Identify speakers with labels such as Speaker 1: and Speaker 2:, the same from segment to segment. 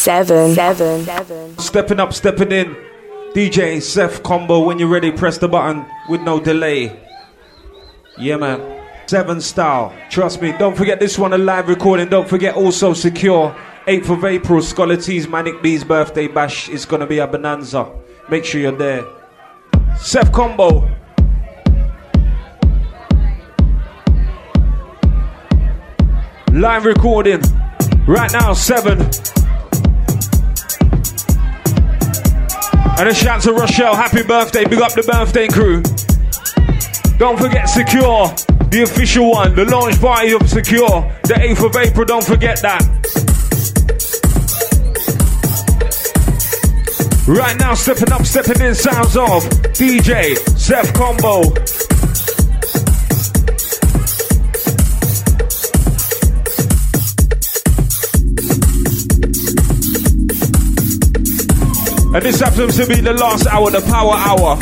Speaker 1: 7.
Speaker 2: Stepping up, stepping in. DJ Seth Combo, when you're ready, press the button with no delay. Yeah, man. 7 style. Trust me. Don't forget this one, a live recording. Don't forget also Secure. 8th of April, Scholar T's Manic B's birthday bash. It's going to be a bonanza. Make sure you're there. Seth Combo. Live recording. Right now, 7. And a shout to Rochelle, happy birthday, big up the birthday crew. Don't forget Secure, the official one, the launch party of Secure, the 8th of April, don't forget that. Right now, stepping up, stepping in, sounds of DJ Seth Combo. And this happens to be the last hour, the power hour.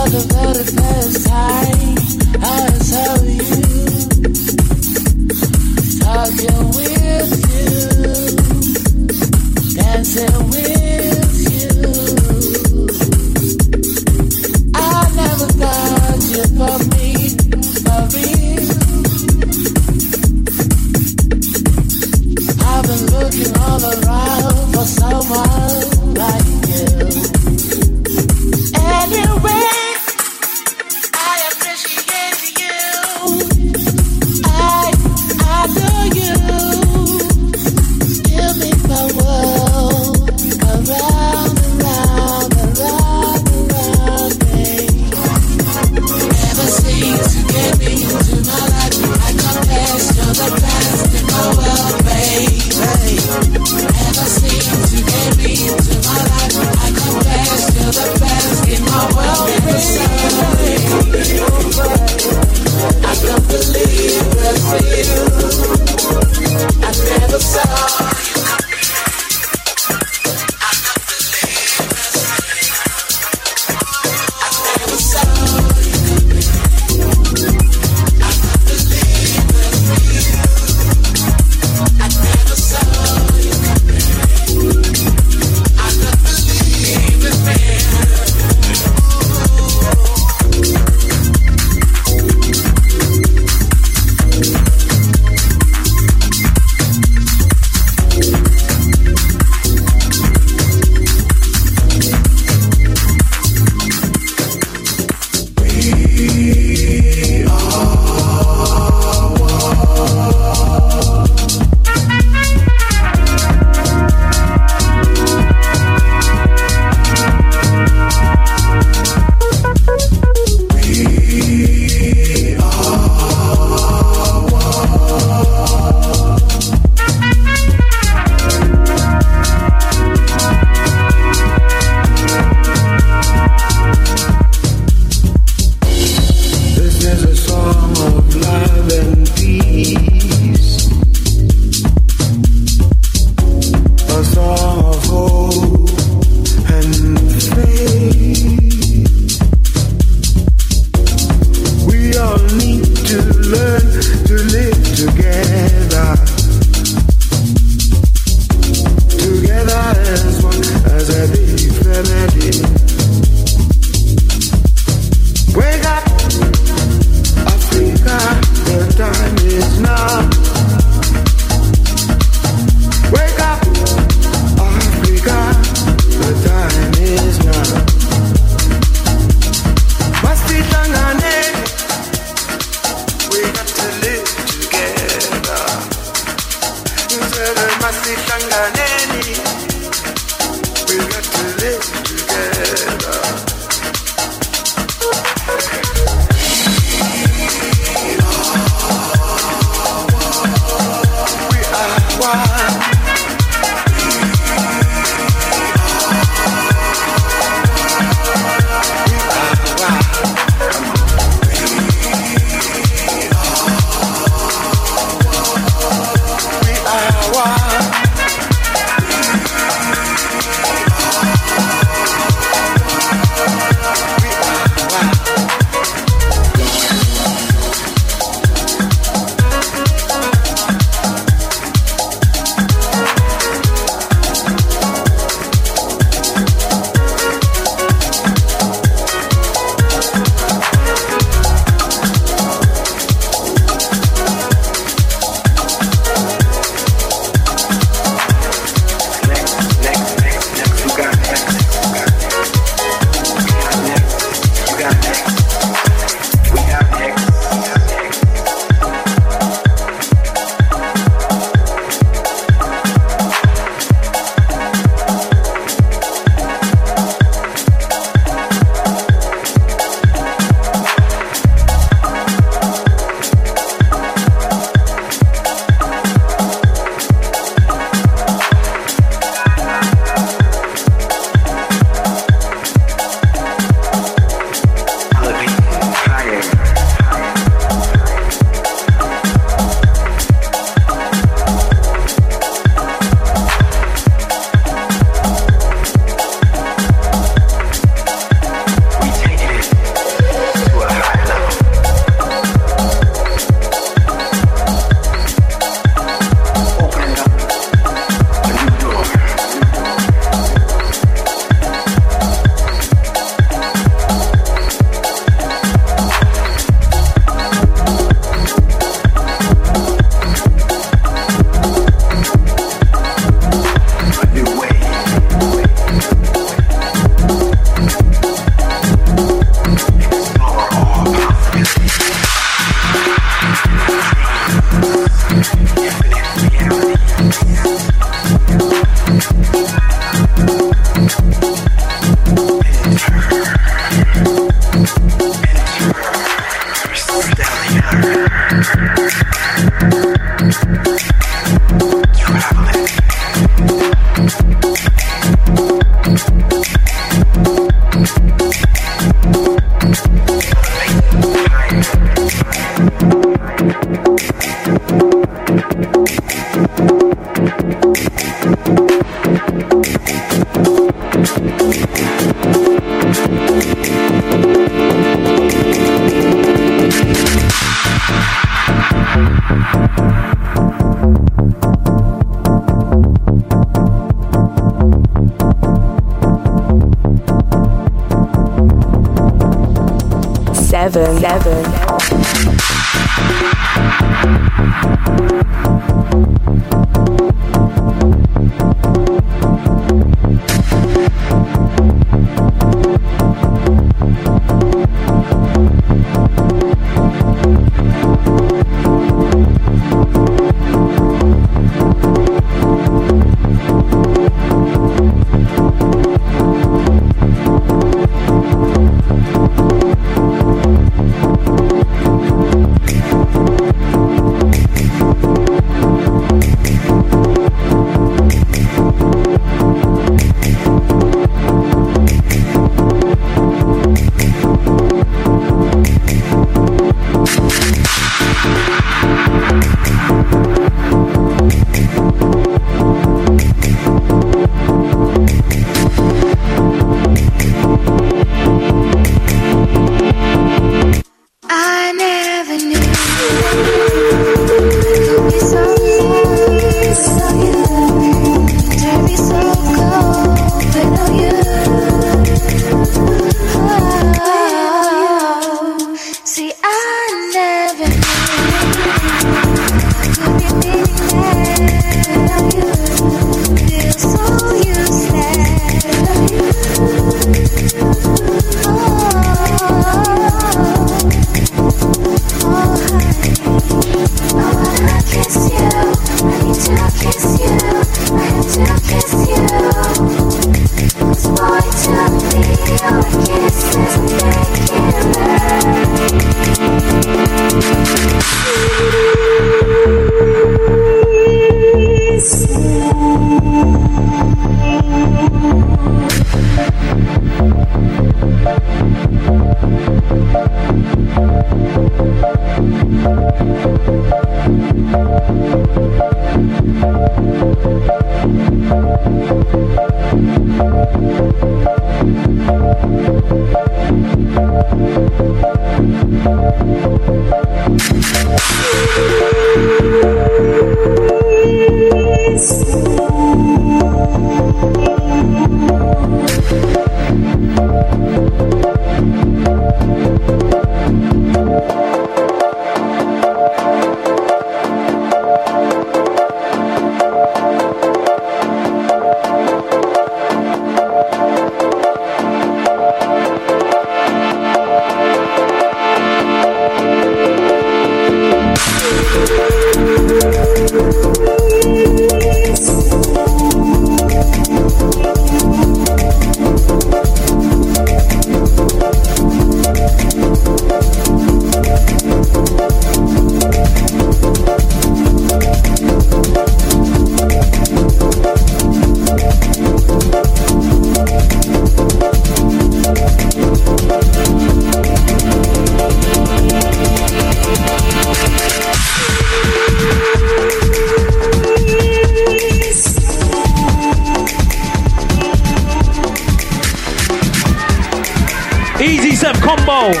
Speaker 2: Combo.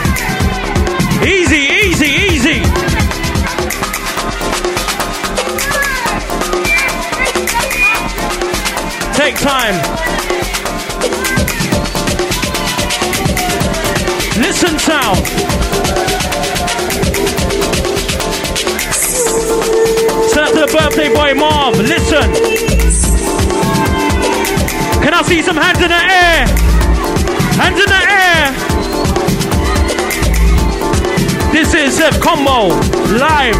Speaker 2: Easy, easy, easy. Take time. Listen sound. Send out to the birthday boy Marv. Listen. Can I see some hands in the air? Hands in the air. This is Zev Combo live.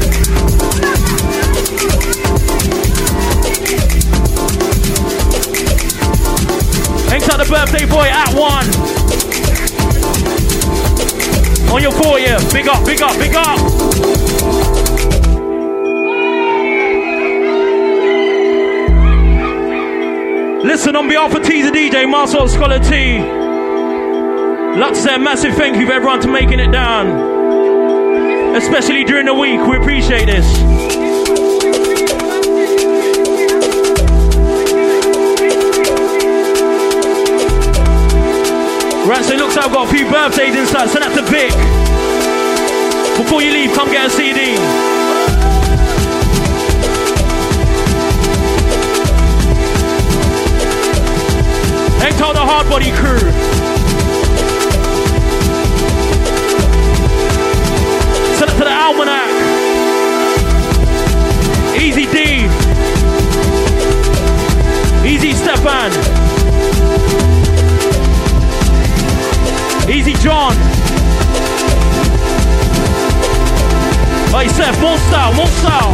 Speaker 2: Thanks out the birthday boy at 1. On your 4 year. Big up, big up, big up. Listen, on behalf of T's and DJ, Marcel Scholar T, like to say a massive thank you for everyone to making it down. Especially during the week, we appreciate this. Right, so it looks like I've got a few birthdays inside, send that to Vic. Before you leave, come get a CD. Thanks to all the Hardbody crew.
Speaker 1: John. Hey, Seth, more style, more style.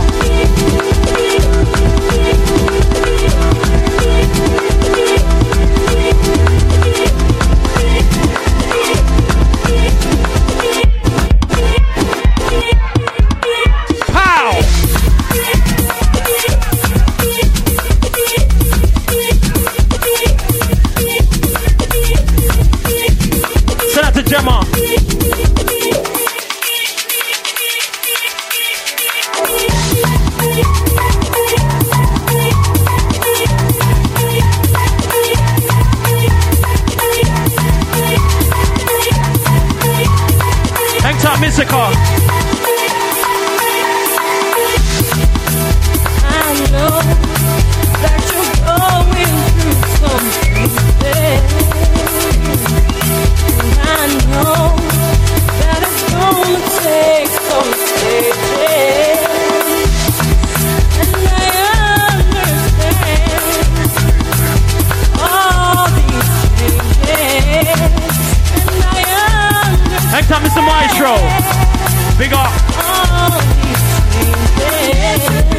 Speaker 1: Gemma. Hang tight, Misaka.
Speaker 3: I know that you're going through something bad. I know that it's gonna take some stages, and I understand all these changes, and I understand.
Speaker 1: Next time, Mr. Maestro. Big up.
Speaker 3: All these changes.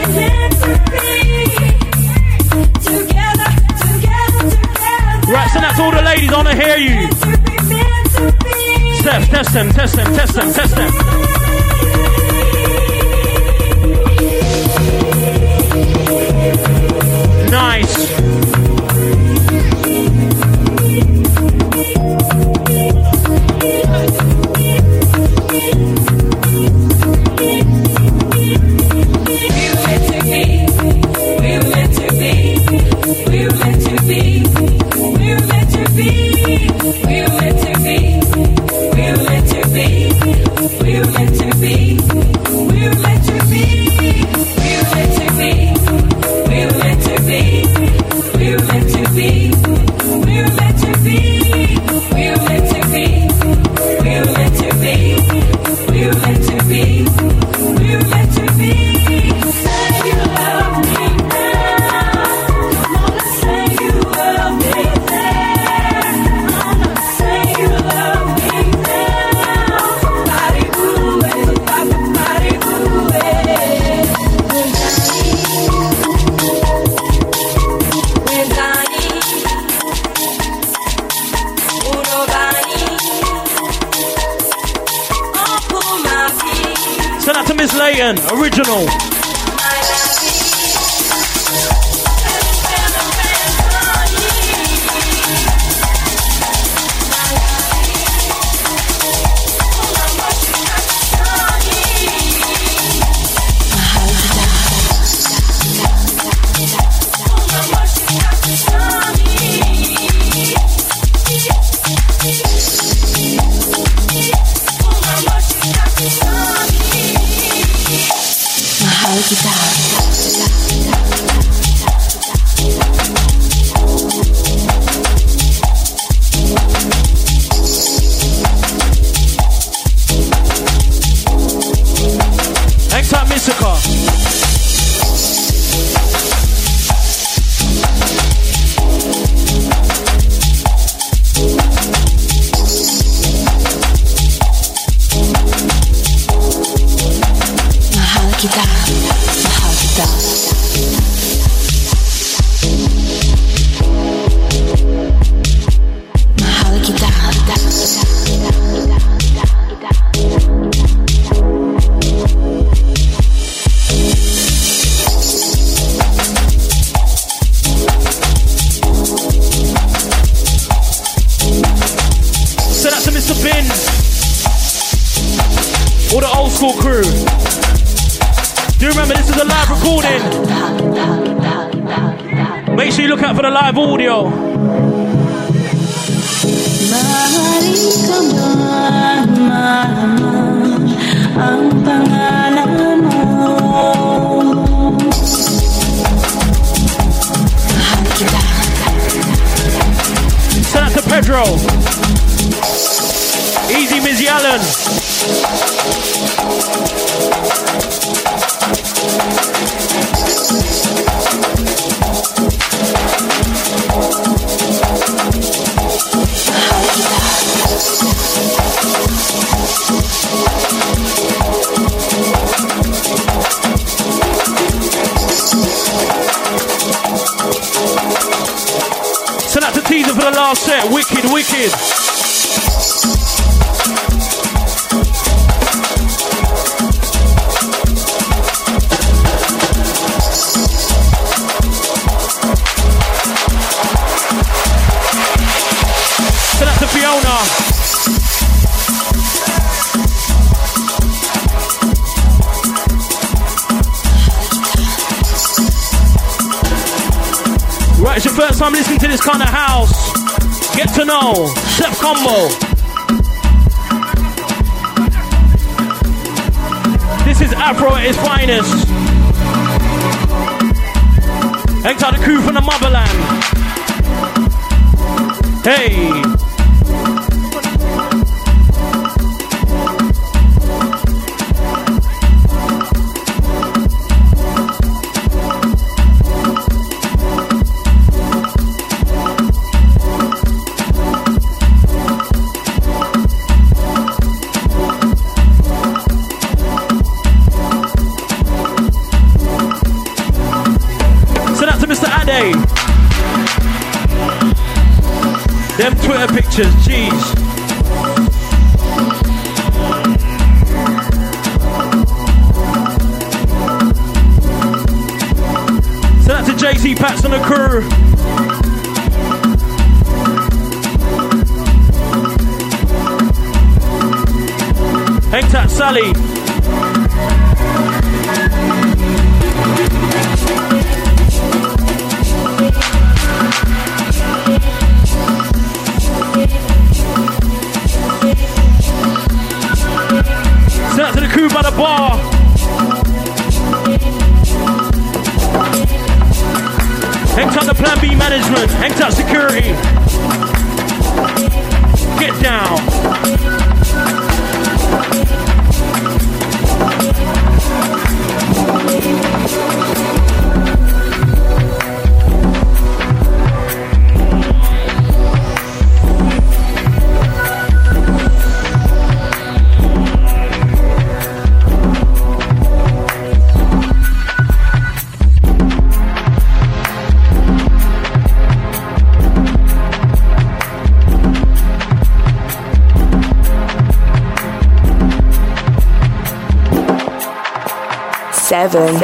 Speaker 3: Together.
Speaker 1: Right, send that to all the ladies. I wanna hear you. Steph, test them. Nice. Original. Audio. Send out to Pedro. Easy, Mizzy Allen. house set, wicked, wicked. So that's the Fiona. Right, it's your first time listening to this kind of house. Get to know Seth Combo. This is Afro at its finest. Thanks out the crew from the motherland. Hey. Them Twitter pictures, jeez. So that's the JC Pats and the crew. Hang tight, Sally. Shout out to the crew by the bar. Hang tight the Plan B management. Hang tight security. Get down.
Speaker 4: Seven.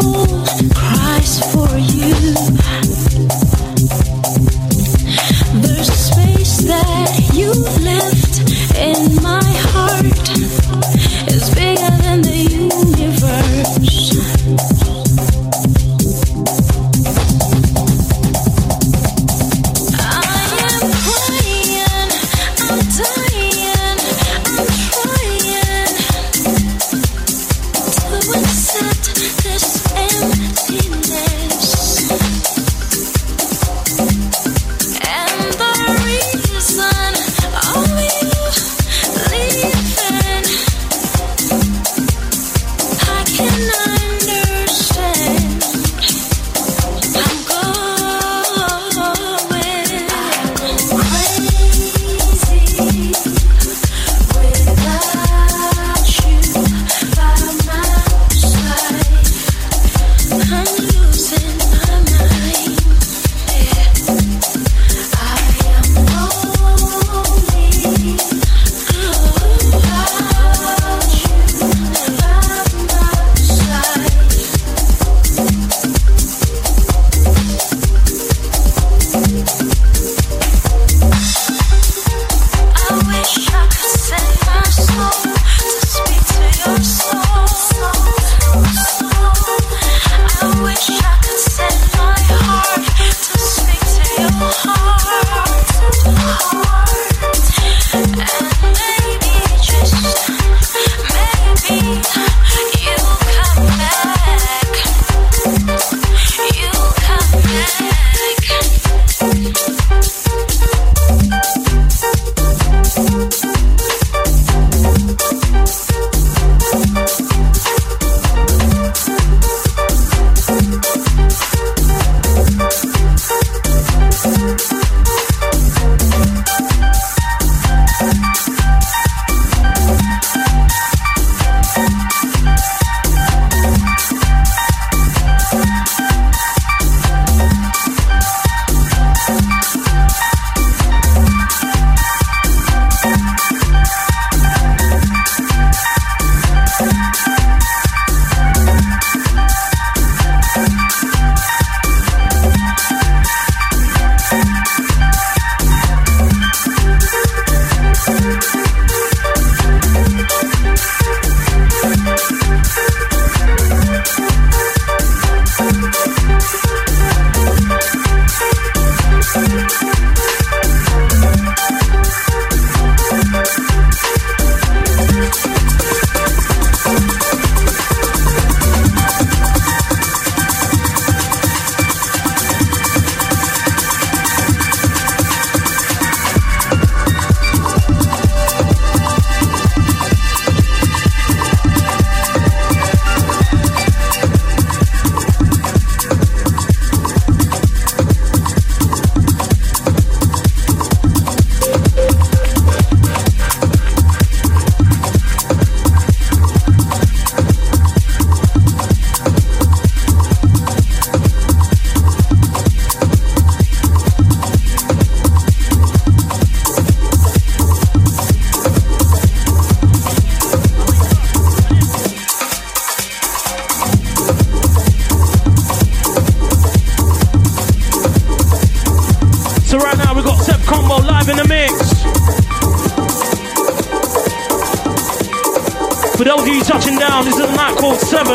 Speaker 1: For those of you touching down, this is a night called 7.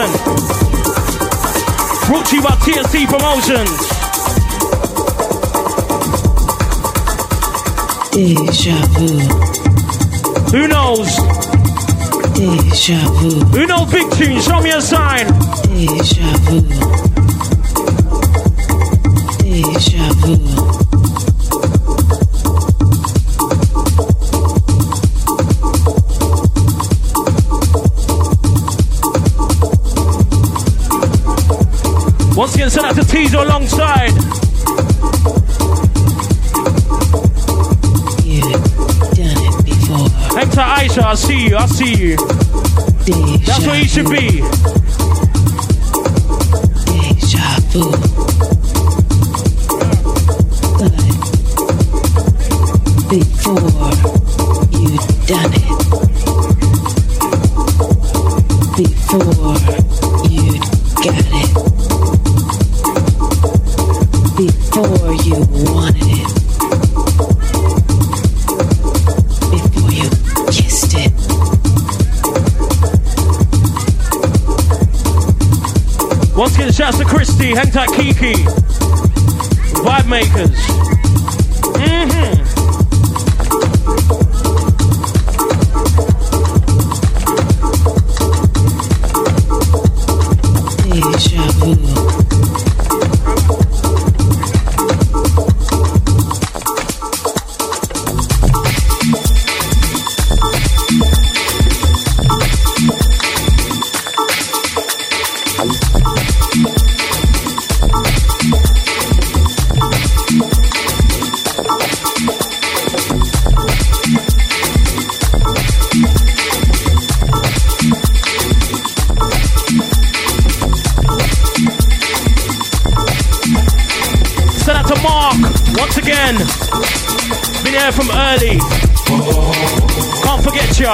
Speaker 1: Brought to you by TSC Promotions.
Speaker 4: Deja vu.
Speaker 1: Who knows?
Speaker 4: Deja vu.
Speaker 1: Who knows big tune? Show me a sign.
Speaker 4: Deja vu. Deja vu.
Speaker 1: Once again, send out to Teaser alongside.
Speaker 4: You've done it before.
Speaker 1: Hector Aisha, I see you, I see you.
Speaker 4: Deja
Speaker 1: That's where you should be.
Speaker 4: Deja vu. But before you've done it. Before you'd got it. Before you wanted it. Before you kissed it.
Speaker 1: Once again, shouts to Christy, hang tight Kiki, Vibe Makers.
Speaker 4: Deja vu.
Speaker 1: Been here from early. Can't forget ya.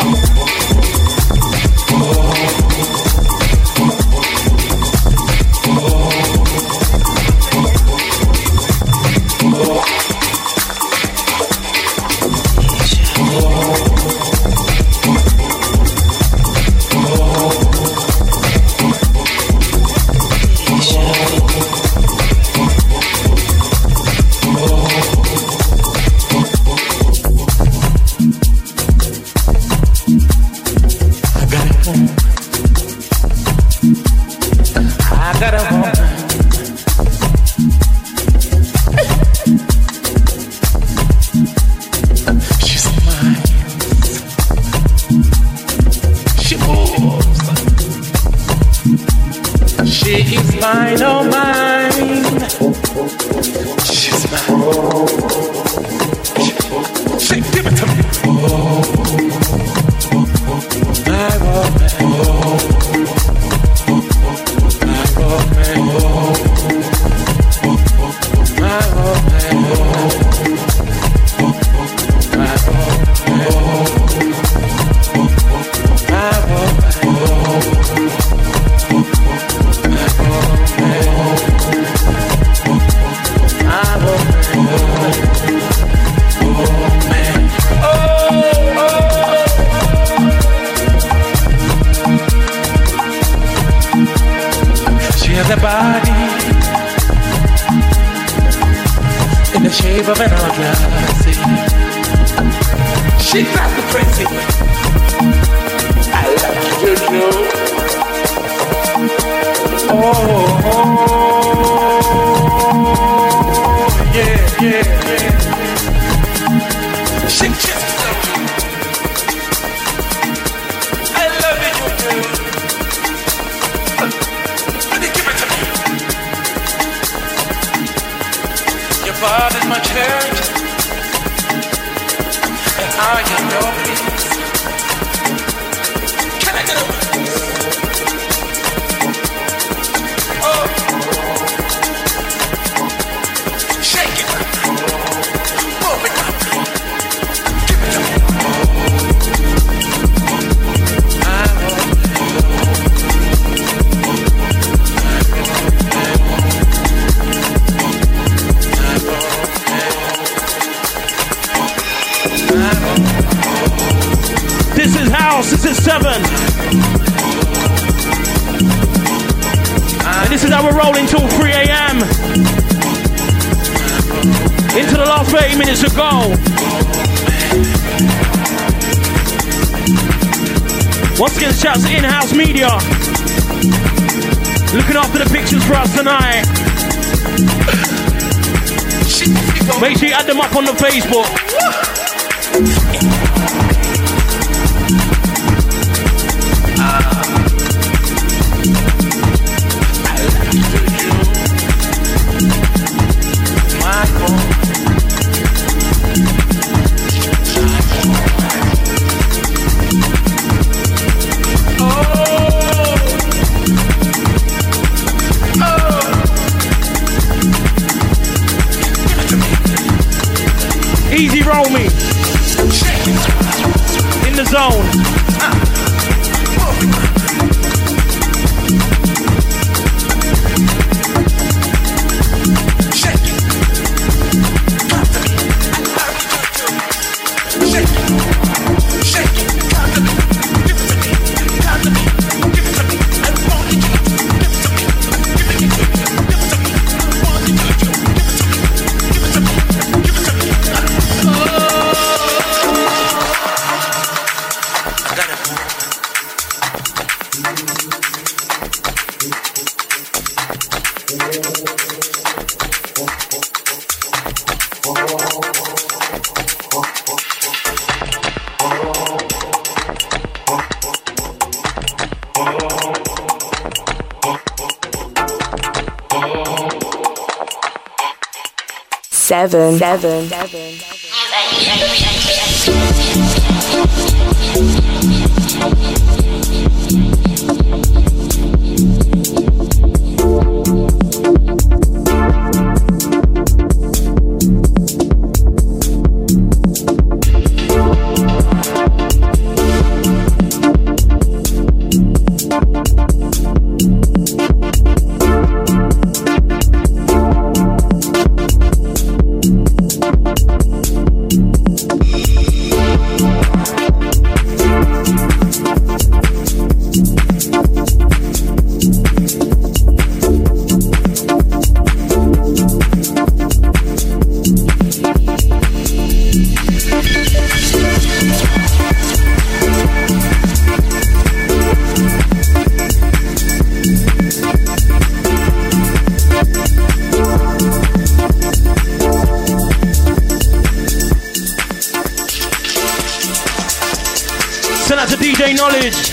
Speaker 1: Once again, shouts to In-House Media. Looking after the pictures for us tonight. Make sure you add them up on the Facebook. Easy roll me. In the zone. Send out to DJ Knowledge.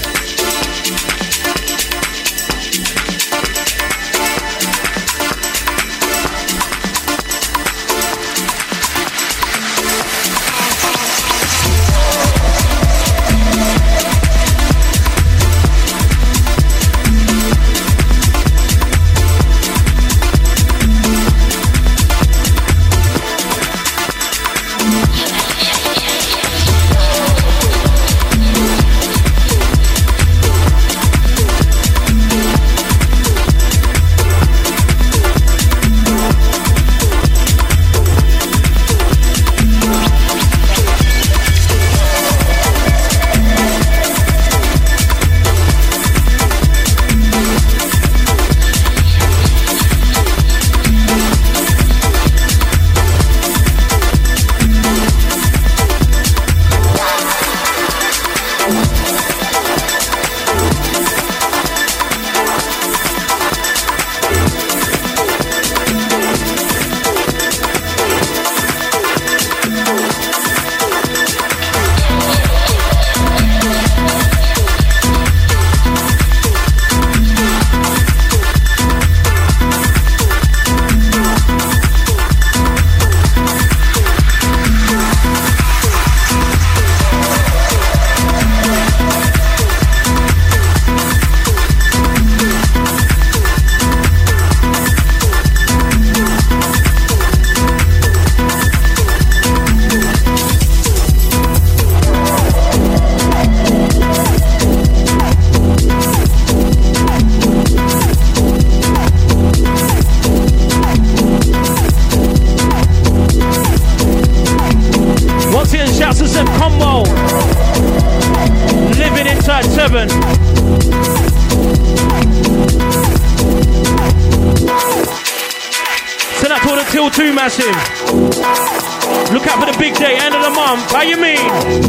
Speaker 1: Look out for the big day, end of the month. How you mean?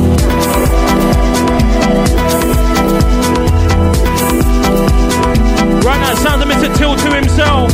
Speaker 1: Right now, sounds of Mr. Till 2 himself.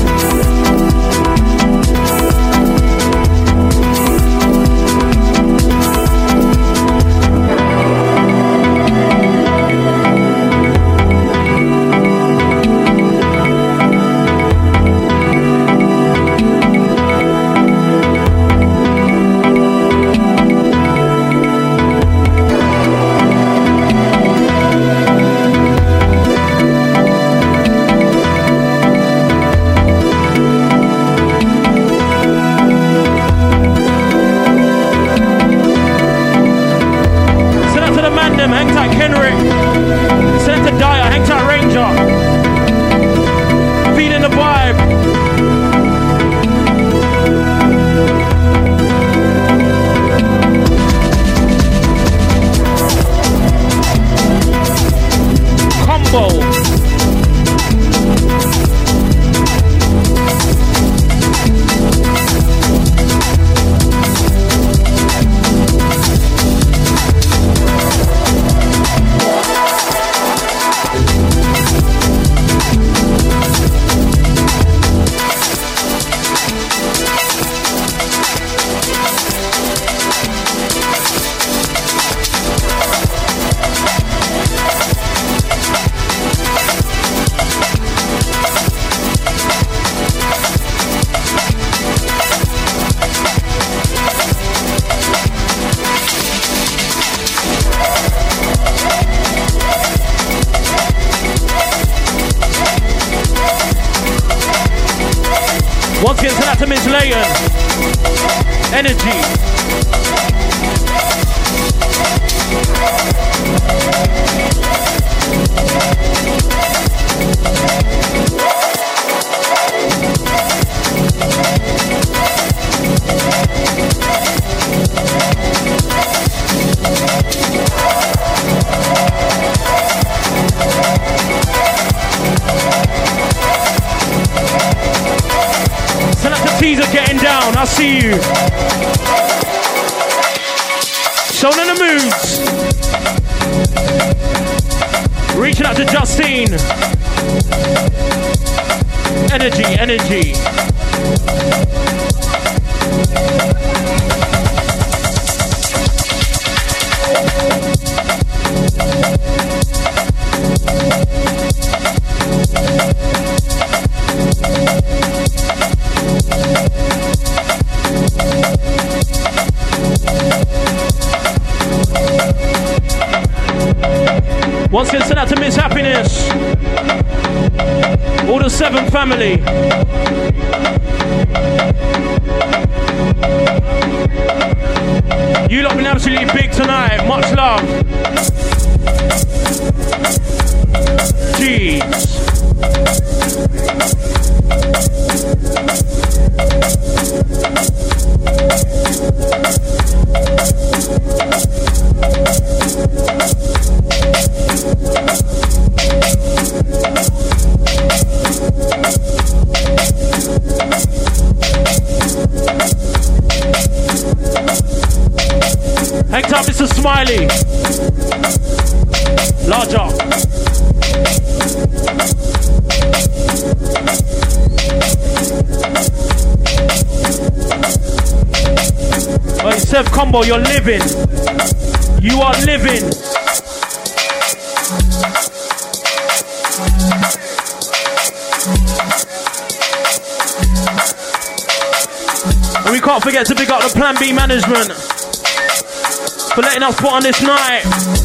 Speaker 1: again, send out to Miss Layton. Energy. Send out to Teaser getting down, I see you. Shown in the moves. Reaching out to Justine. Energy, energy. Once again, send out to Miss Happiness. All the 7 family. You lot been absolutely big tonight. Much love. Jeez. Hang tight, Mr. Smiley. Larger. Hey, Sev Combo, you're living. You are living. And we can't forget to pick up the Plan B management for letting us put on this night.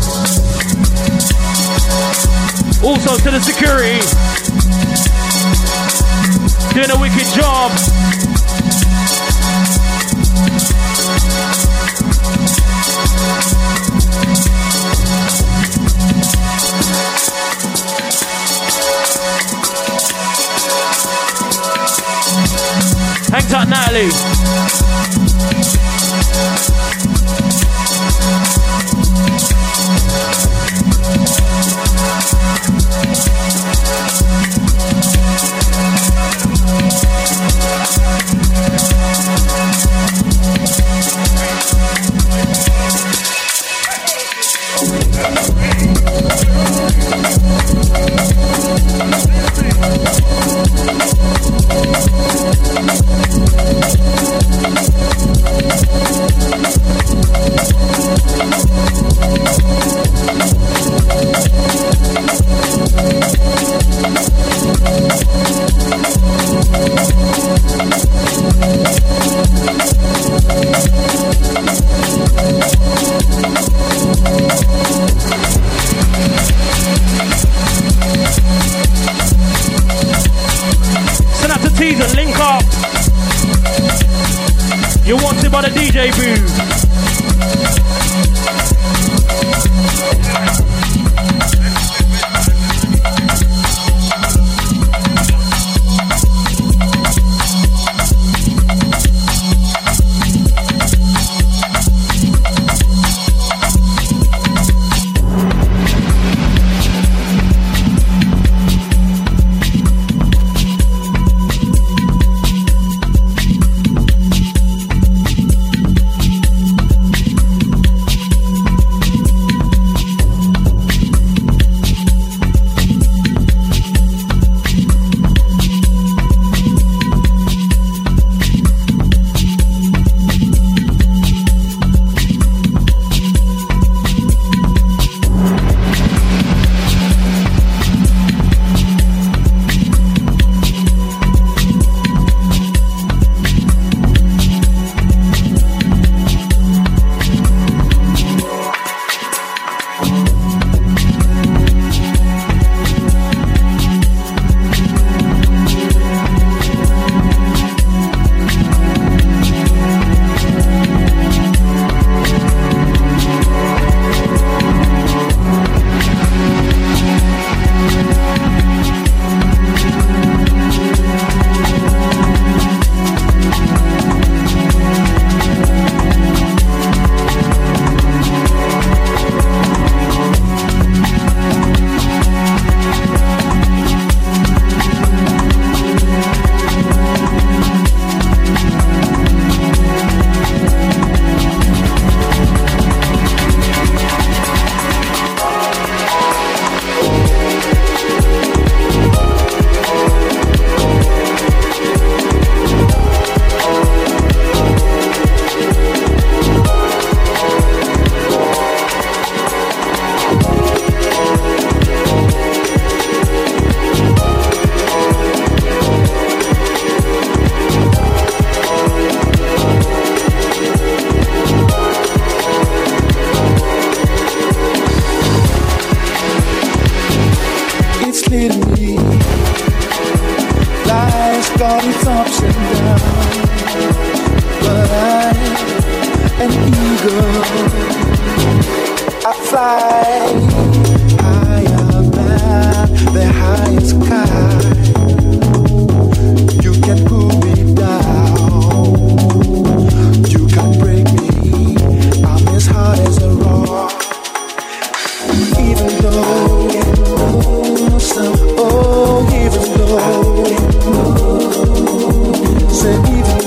Speaker 1: Also to the security, doing a wicked job. Hang tight, Natalie. Teaser, link up. You're wanted by the DJ booth.
Speaker 5: got its ups and downs, but I'm an eagle. I fly higher than the highest sky. You can pull me down, you can break me. I'm as hard as a rock. Even though, even though, say even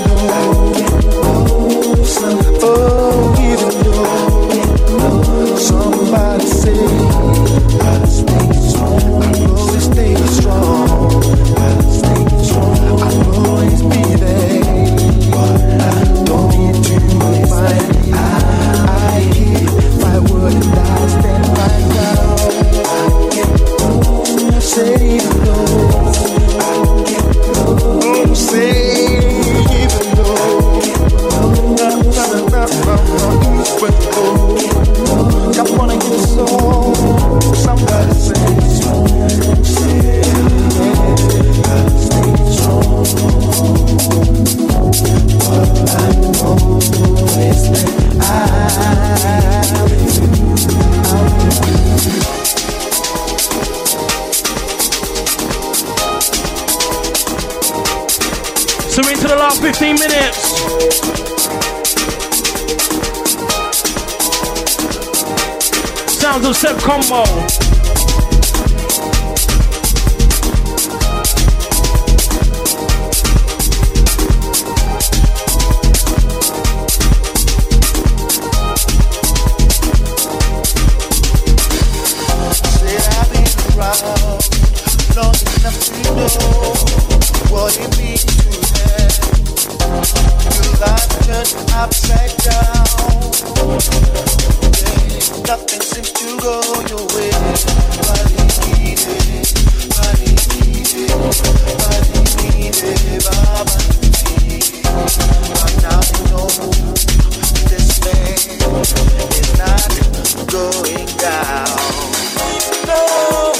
Speaker 5: though, even though, somebody say, I'll stay strong, I'll always stay strong, I'll stay strong, I'll always be there, don't need to fight, I give my word and I stand my ground, say even though, say even though, I wanna get so, somebody say strong, say I'll stay strong, but I know is that I
Speaker 1: So we're into the last 15 minutes. Sounds of Seb Combo.
Speaker 5: long enough to know what it means to have your life turned upside down. Yeah, nothing seems to go your way. Body needed, body needed, body needed, Baba needed. But now you know this man is not going down. No.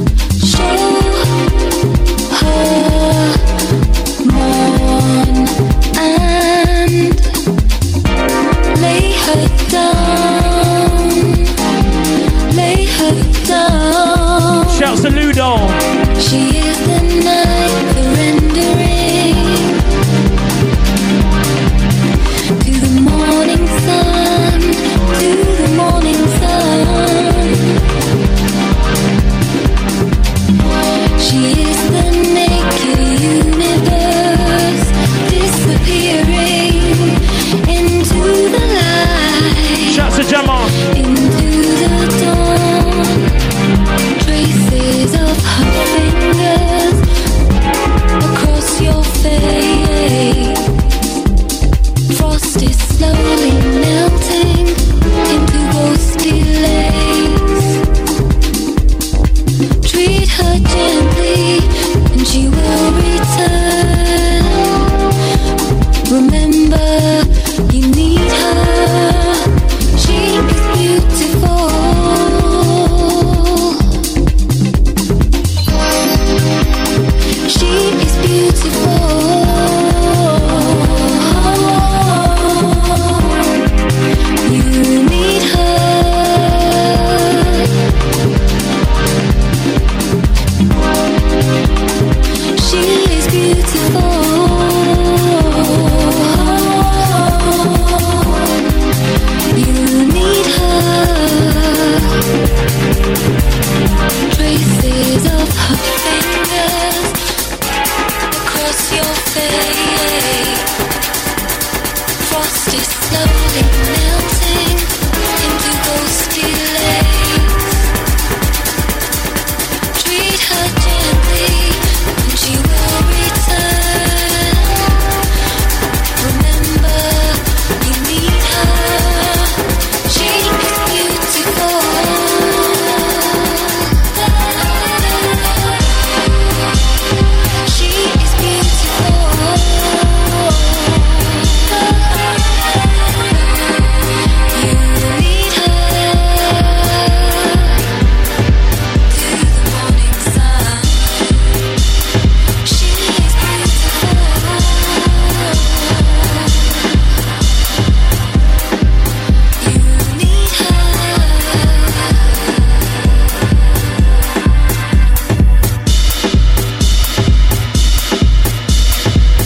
Speaker 3: On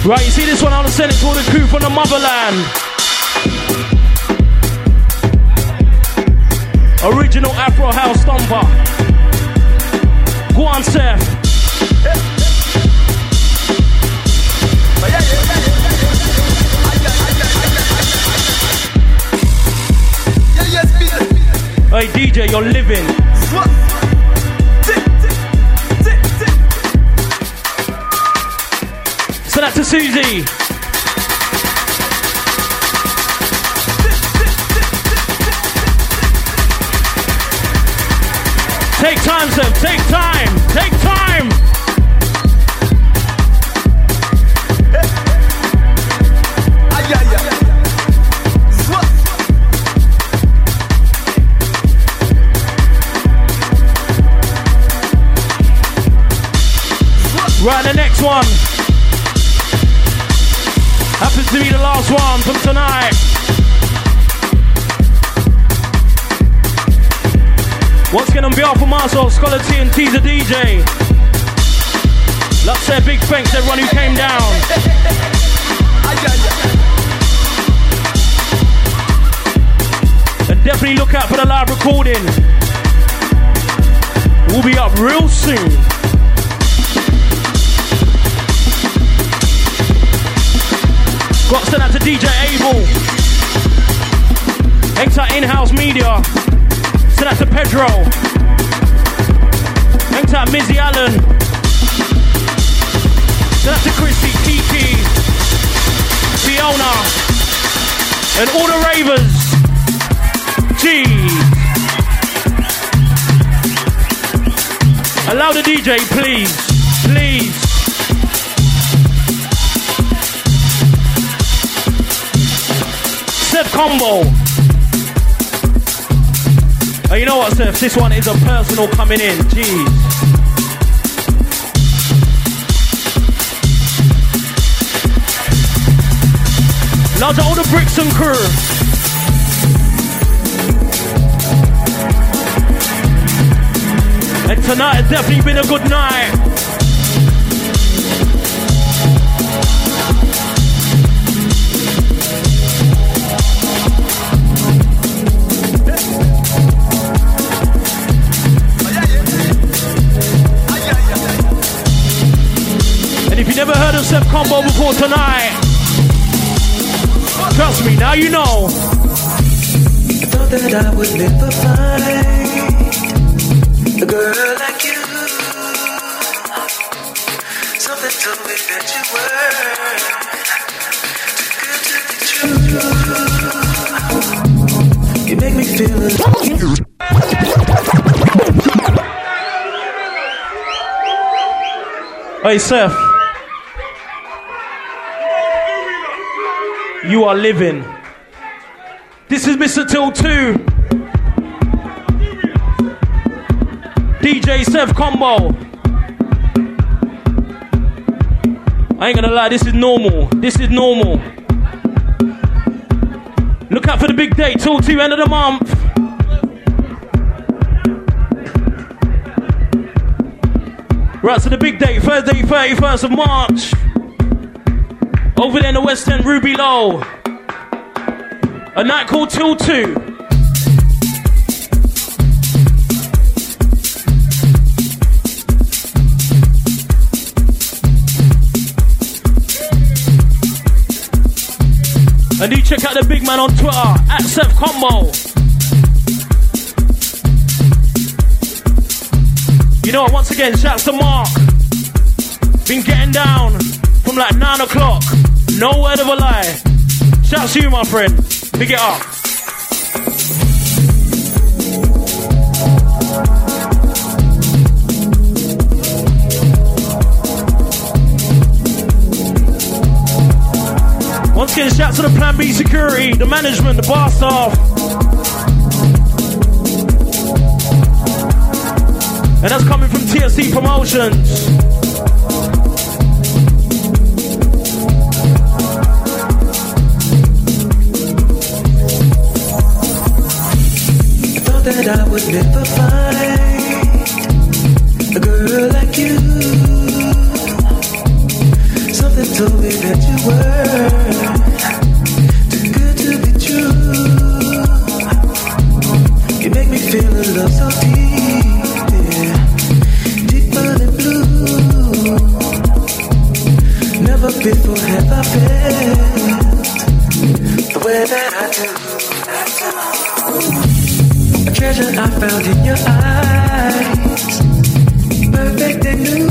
Speaker 1: Right, you see this one? I'll send it to all the crew from the motherland. Original Afro House Stomper. Go on, Seth. Hey DJ, you're living. Send that to Susie. Take time, Seth. Take time. Take time. Right, the next one happens to be the last one from tonight. Once again, on behalf of myself, Scholar T and Teaser DJ, let's say a big thanks to everyone who came down. And definitely look out for the live recording. We'll be up real soon. Got to send out to DJ Abel. Thanks to in-house media. Send out to Pedro. Thanks to Mizzy Allen. Send out to Christy, Kiki, Fiona, and all the ravers. Jeez. Allow the DJ, please. Please. Seth Combo. Oh, you know what, Seth? This one is a personal coming in. Jeez. Lots of all the Brixton crew. And tonight has definitely been a good night. If you never heard of Seth Combo before tonight, trust me, now you know.
Speaker 6: I thought that I would never find a girl like you. Something told me that you were too good to be true. You make me feel alive.
Speaker 1: Hey Seth, you are living. This is Mr. Till 2. DJ Seth Combo. I ain't gonna lie, this is normal. This is normal. Look out for the big date, Till 2, end of the month. Right, so the big date, Thursday, 31st of March. Over there in the West End, Ruby Low. A night called Till 2. And do check out the big man on Twitter, at Seth Combo. You know what, once again, shouts to Mark. Been getting down from like 9 o'clock. No word of a lie. Shouts to you, my friend. Pick it up. Once again, shouts to the Plan B security, the management, the bar staff. And that's coming from TSC Promotions.
Speaker 6: That I would never find a girl like you. Something told me that you were too good to be true. You make me feel a love so deep, yeah, deeper than blue. Never before have I felt the way that I do. A treasure I found in your eyes, perfect and new.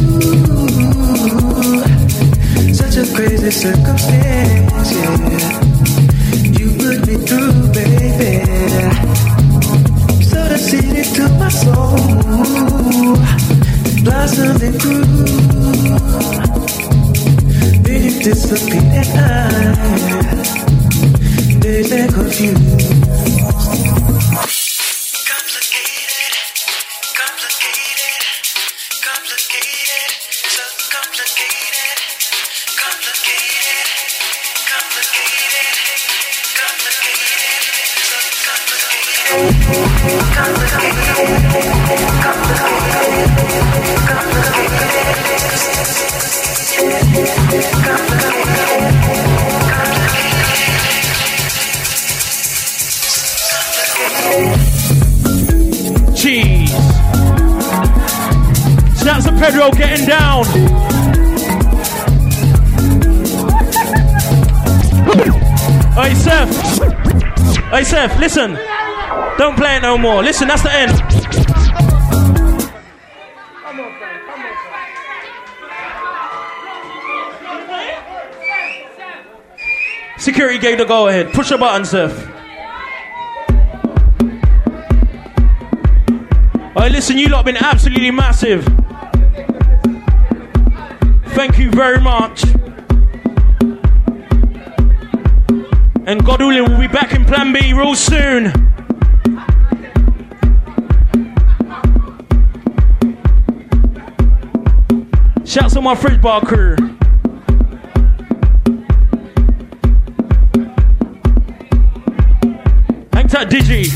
Speaker 6: Such a crazy circumstance, yeah. You put me through, baby. Sowed a seed into my soul, blossomed and grew. Then you disappeared and I dazed and confused.
Speaker 1: Jeez. Shouts to Pedro getting down. Hey Seth. Hey Seth, listen. Don't play it no more. Listen, that's the end. Security gave the go ahead. Push the button, Seth. Alright, listen, you lot been absolutely massive. Thank you very much. And God willing, we'll be back in Plan B real soon. Shouts to my Fridge Bar crew. Hang tight, Digi.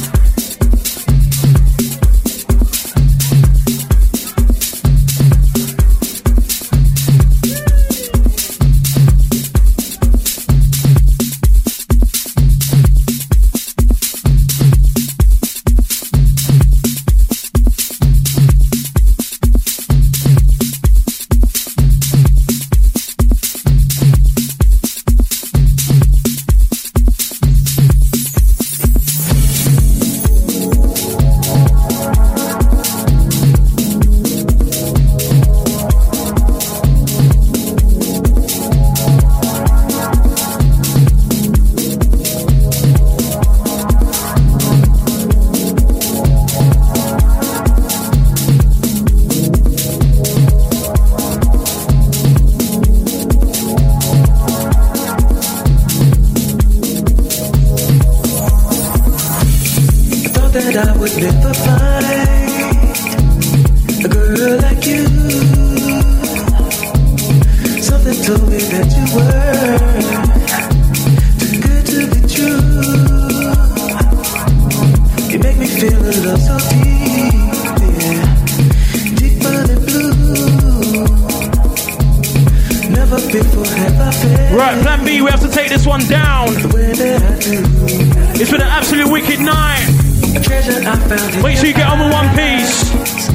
Speaker 1: Right, Plan B, we have to take this one down. It's been an absolute wicked night. Make sure you get on with one piece.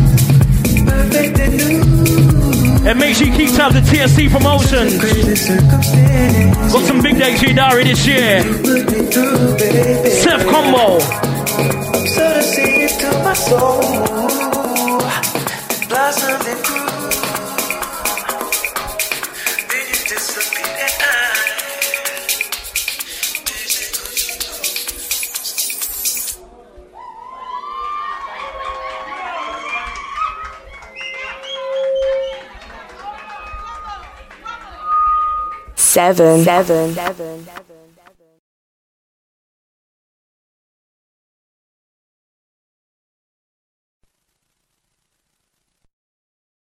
Speaker 1: And make sure you keep tabs of TSC Promotions. Got some big dates in your diary this year. Seth Combo.
Speaker 7: Seven.